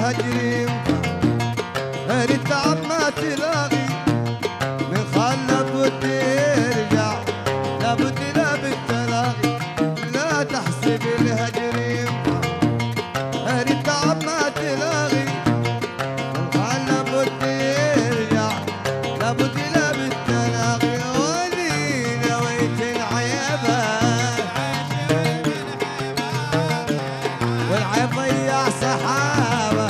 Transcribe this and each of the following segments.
بالهجر ينفع التعب ما تلاقي من خلف وترجع لابد لا بالتلاقي لا تحسب الهجر ينفع التعب ما تلاقي من خلف وترجع لابد لا بالتلاقي ولي نويت العيبة والعيب ضيع سحابة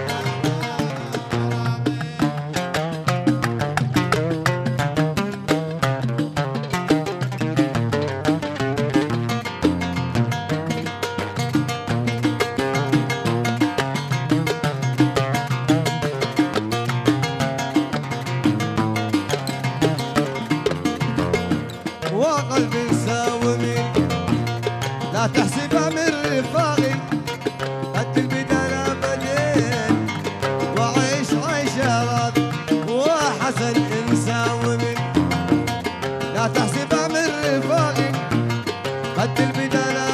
وقلب ساومي لا تحسبها من رفاقي قد البداية بديت وعيش عيشة راضي وحسن مساومي لا تحسبها من رفاقي قد البداية